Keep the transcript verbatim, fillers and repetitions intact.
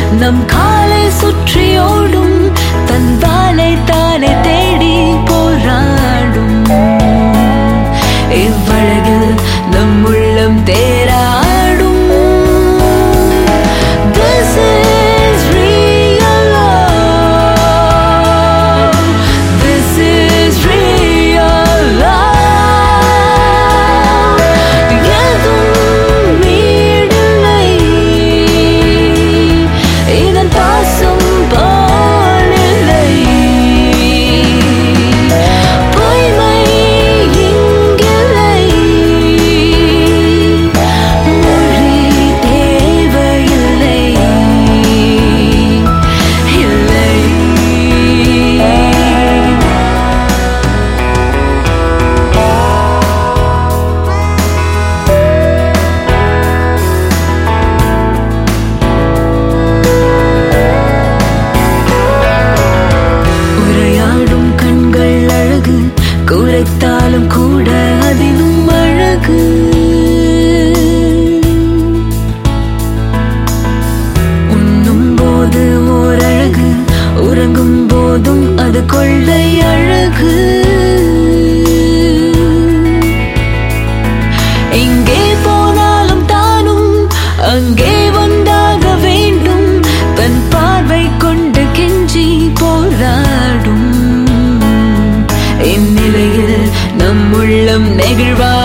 நம் காலை சுற்றியோடும் தன் வாளை தானே தேடி போராடும் இவ்வழகில் நம் உள்ளம் தேராடும். This is real love. This is real love. எதும் மீடில்லை இதன் பாசம் போலில்லை. பொய்மை இங்கில்லை. மொழி தேவையில்லை. இல்லை. உரையாடும் கண்கள் அழகு குறைத்தாலும் கூட அதிலும் அழகு. உண்ணும் போது ஓர் அழகு உறங்கும் போதும் அது கொள்ளை அழகு. எங்கே போனாலும் தானும் அங்கே வந்தாக வேண்டும். தன் பார்வை கொண்டு கெஞ்சி போராடும் இந்நிலையில் நம் உள்ளம் நெகிழ்வா